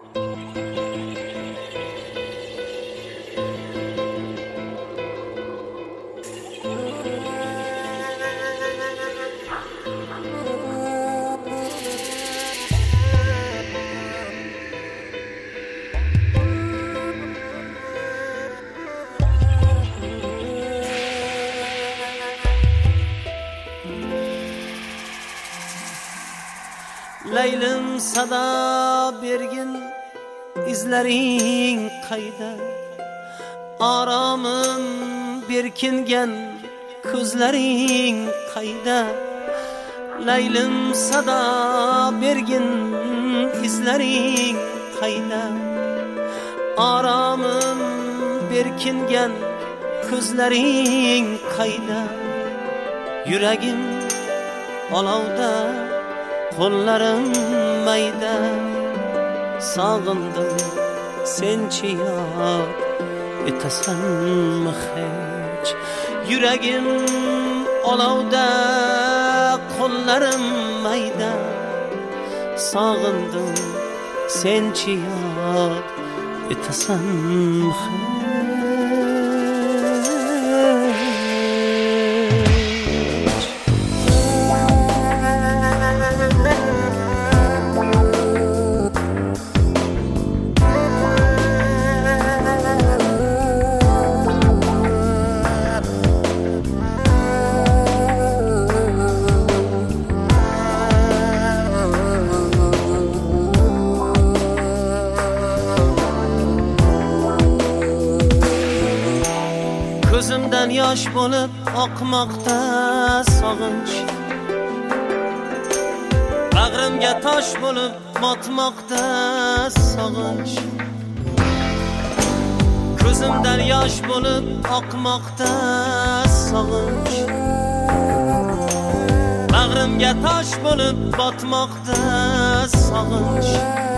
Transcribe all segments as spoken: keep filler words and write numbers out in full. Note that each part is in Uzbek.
Leylim sada bergin izlaring qayda, aramın berkingan ko'zlaring qayda. Leylim sada bergin izlaring qayda, aramın berkingan ko'zlaring qayda. Yuragim olovda, qo'llarim mayda, sog'indim senchi yod etasanmi hech. Yuragim olovda, qo'llarim mayda, sog'indim senchi yod etasanmi hech. Ko'zimdan yosh bo'lib oqmoqda sog'inch, bag'rimga tosh bo'lib botmoqda sog'inch. Ko'zimdan yosh bo'lib oqmoqda sog'inch, bag'rimga tosh bo'lib botmoqda sog'inch.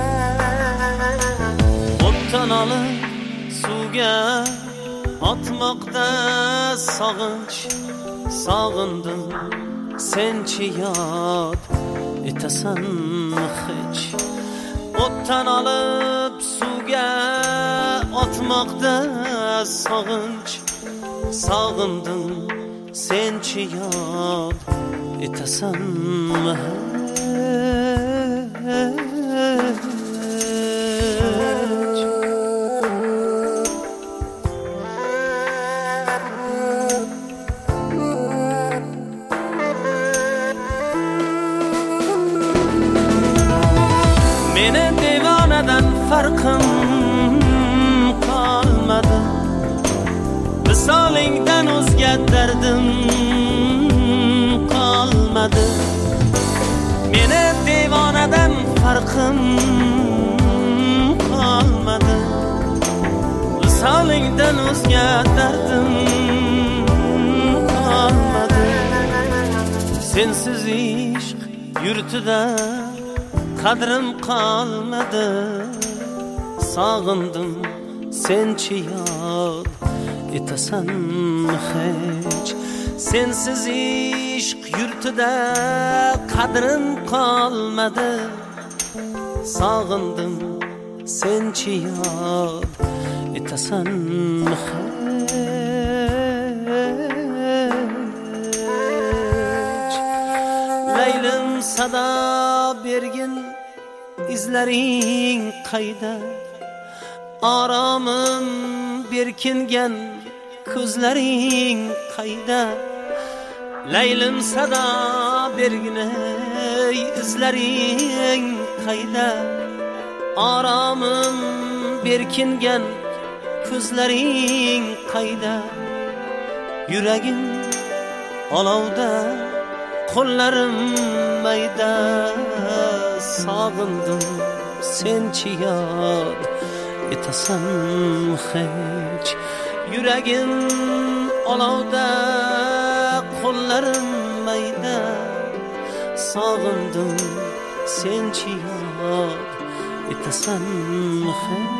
O'tdan olib suvga atmoqda sog'inch, sog'indim senchi yod etasanmi hech. O'tdan olib suvga atmoqda sog'inch, sog'indim senchi yod etasanmi hech. Meni devonadan farqim qolmadi, visolingdan o'zga dardim qolmadi. Meni devonadan farqim qolmadi, visolingdan o'zga dardim qolmadi. Sensiz ishq yurtida qadrim qolmadi, sog'indim senchi yod etasanmi hech. Sensiz ishq yurtida qadrim qolmadi, sog'indim senchi yod etasanmi hech. Leylim sada bergin izlaring qayda, aramın berkingan ko'zlaring qayda. Leylim sada bergin izlaring qayda, aramın berkingan ko'zlaring qayda. Yuragim olovda, qo'llarim mayda, sog'indim senchi yod etasanmi hech. Yuragim olovda, qo'llarim mayda, sog'indim senchi yod etasanmi hech.